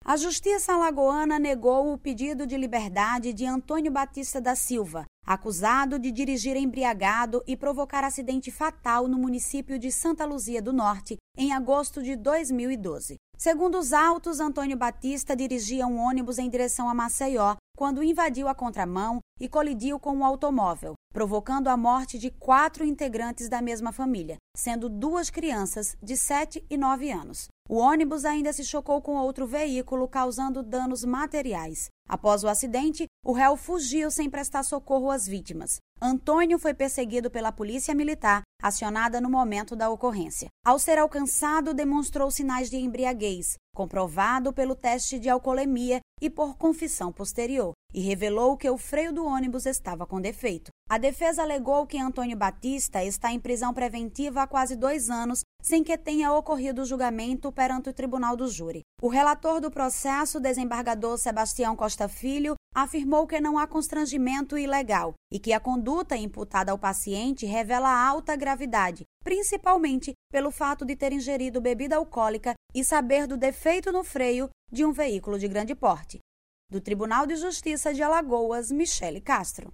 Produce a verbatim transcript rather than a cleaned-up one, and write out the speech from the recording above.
A Justiça alagoana negou o pedido de liberdade de Antônio Batista da Silva, acusado de dirigir embriagado e provocar acidente fatal no município de Santa Luzia do Norte, em agosto de dois mil e doze. Segundo os autos, Antônio Batista dirigia um ônibus em direção a Maceió quando invadiu a contramão e colidiu com um automóvel, provocando a morte de quatro integrantes da mesma família, sendo duas crianças de sete e nove anos. O ônibus ainda se chocou com outro veículo, causando danos materiais. Após o acidente, o réu fugiu sem prestar socorro às vítimas. Antônio foi perseguido pela polícia militar, acionada no momento da ocorrência. Ao ser alcançado, demonstrou sinais de embriaguez, comprovado pelo teste de alcoolemia e por confissão posterior, e revelou que o freio do ônibus estava com defeito. A defesa alegou que Antônio Batista está em prisão preventiva há quase dois anos, sem que tenha ocorrido o julgamento perante o Tribunal do Júri. O relator do processo, desembargador Sebastião Costa Filho, afirmou que não há constrangimento ilegal e que a conduta imputada ao paciente revela alta gravidade, principalmente pelo fato de ter ingerido bebida alcoólica e saber do defeito no freio de um veículo de grande porte. Do Tribunal de Justiça de Alagoas, Michele Castro.